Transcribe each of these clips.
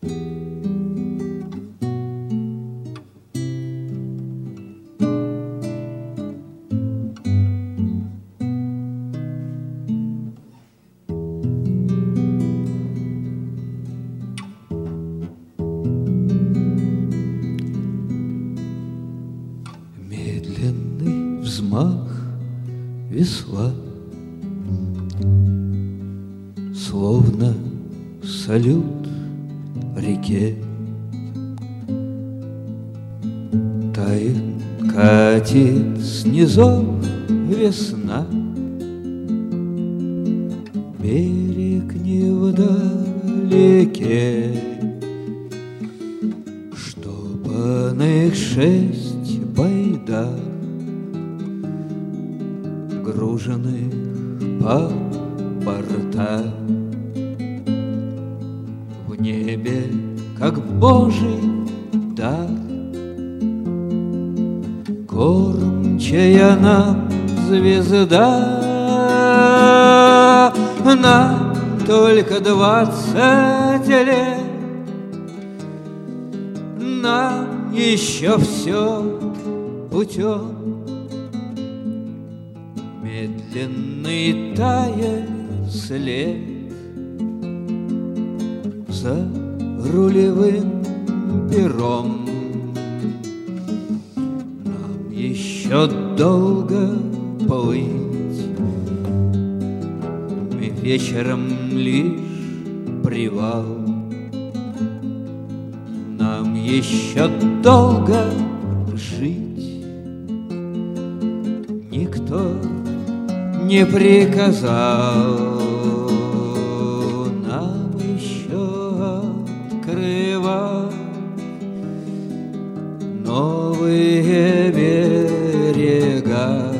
Медленный взмах весла, словно салют реке. Тает, катит снизу весна, берег невдалеке. Штопанных 6 байдарок, груженных по борта. В небе, как Божий дар, кормчая нам звезда. Нам только 20 лет, нам еще все путем. Медленный тает след за рулевым пером. Нам еще долго плыть, мы вечером лишь привал. Нам еще долго жить, никто не приказал. Нам еще открывать новые берега.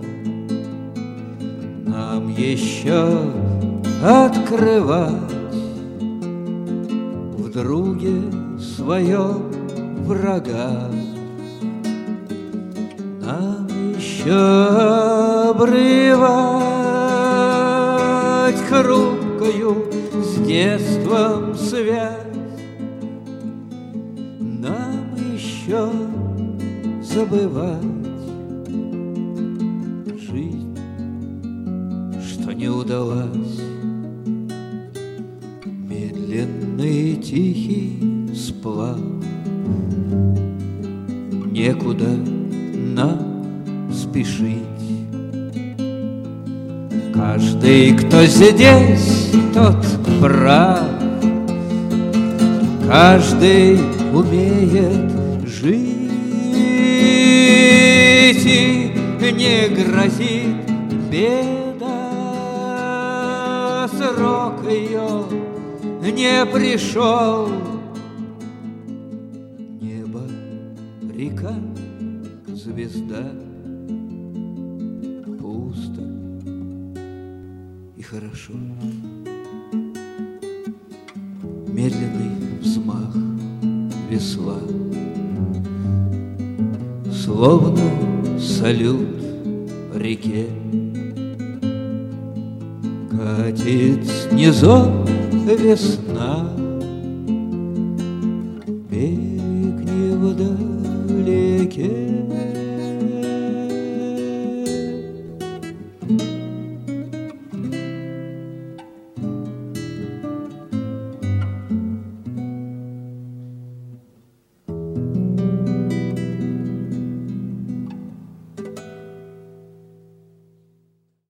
Нам еще открывать в друге своем врага. Нам еще обрывать хрупкую с детством связь. Нам еще забывать жизнь, что не удалась. Медленный тихий сплав, некуда нам спешить. Каждый, кто здесь, тот прав. Каждый умеет жить, и не грозит беда. Срок ее не пришел. Небо, река, звезда, пусто и хорошо. Медленный взмах весла, словно салют реке. Катит снизу весна,